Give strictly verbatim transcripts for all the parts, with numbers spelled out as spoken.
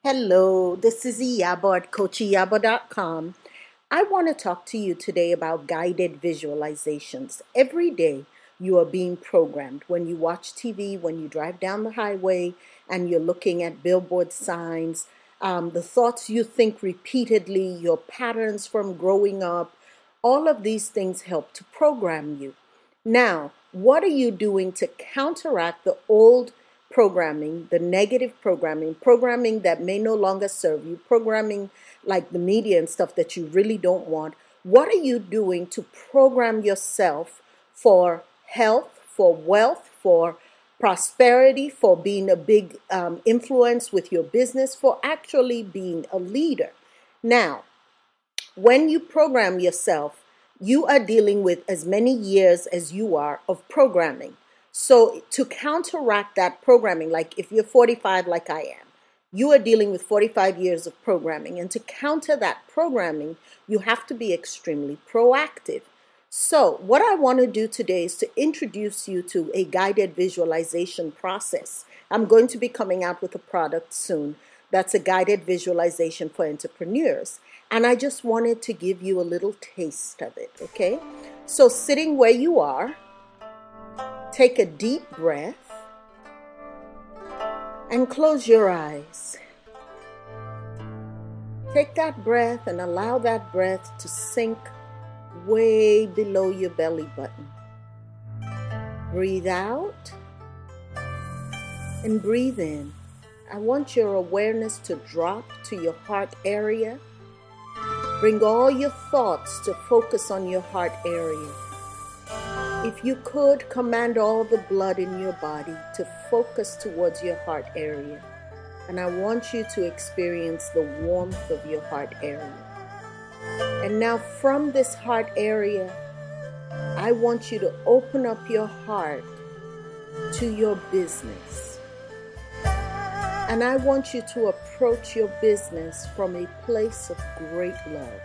Hello, this is Iyabo at coach iyabo dot com. I want to talk to you today about guided visualizations. Every day you are being programmed. When you watch T V, when you drive down the highway and you're looking at billboard signs, um, the thoughts you think repeatedly, your patterns from growing up, all of these things help to program you. Now, what are you doing to counteract the old programming, the negative programming, programming that may no longer serve you, programming like the media and stuff that you really don't want? What are you doing to program yourself for health, for wealth, for prosperity, for being a big um, influence with your business, for actually being a leader? Now, when you program yourself, you are dealing with as many years as you are of programming. So to counteract that programming, like if you're forty-five like I am, you are dealing with forty-five years of programming. And to counter that programming, you have to be extremely proactive. So what I want to do today is to introduce you to a guided visualization process. I'm going to be coming out with a product soon that's a guided visualization for entrepreneurs. And I just wanted to give you a little taste of it, okay? So sitting where you are, take a deep breath and close your eyes. Take that breath and allow that breath to sink way below your belly button. Breathe out and breathe in. I want your awareness to drop to your heart area. Bring all your thoughts to focus on your heart area. If you could, command all the blood in your body to focus towards your heart area. And I want you to experience the warmth of your heart area. And now from this heart area, I want you to open up your heart to your business. And I want you to approach your business from a place of great love.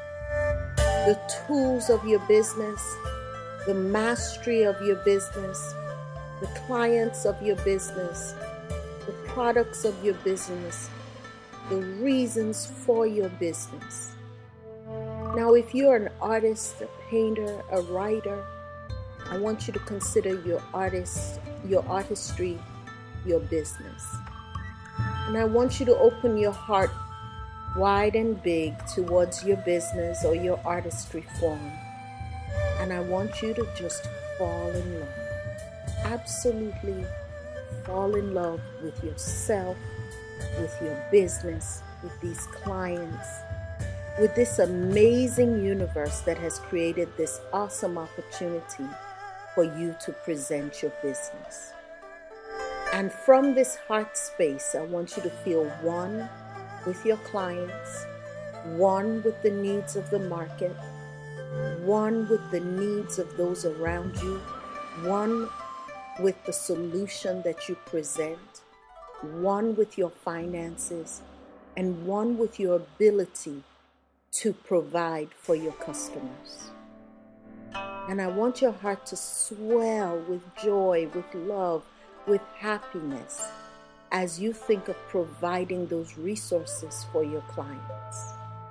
The tools of your business, the mastery of your business, the clients of your business, the products of your business, the reasons for your business. Now, if you're an artist, a painter, a writer, I want you to consider your artist, your artistry, your business. And I want you to open your heart wide and big towards your business or your artistry form. And I want you to just fall in love. Absolutely fall in love with yourself, with your business, with these clients, with this amazing universe that has created this awesome opportunity for you to present your business. And from this heart space, I want you to feel one with your clients, one with the needs of the market, one with the needs of those around you, one with the solution that you present, one with your finances, and one with your ability to provide for your customers. And I want your heart to swell with joy, with love, with happiness as you think of providing those resources for your clients.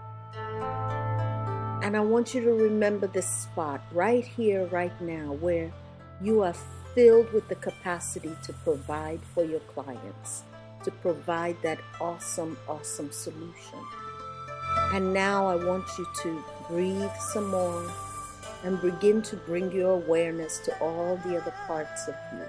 And I want you to remember this spot right here, right now, where you are filled with the capacity to provide for your clients, to provide that awesome, awesome solution. And now I want you to breathe some more and begin to bring your awareness to all the other parts of you.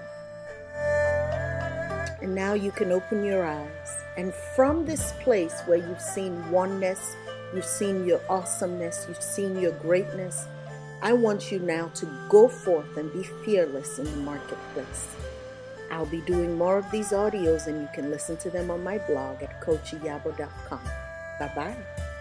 And now you can open your eyes. And from this place where you've seen oneness, you've seen your awesomeness, you've seen your greatness, I want you now to go forth and be fearless in the marketplace. I'll be doing more of these audios and you can listen to them on my blog at coach iyabo dot com. Bye-bye.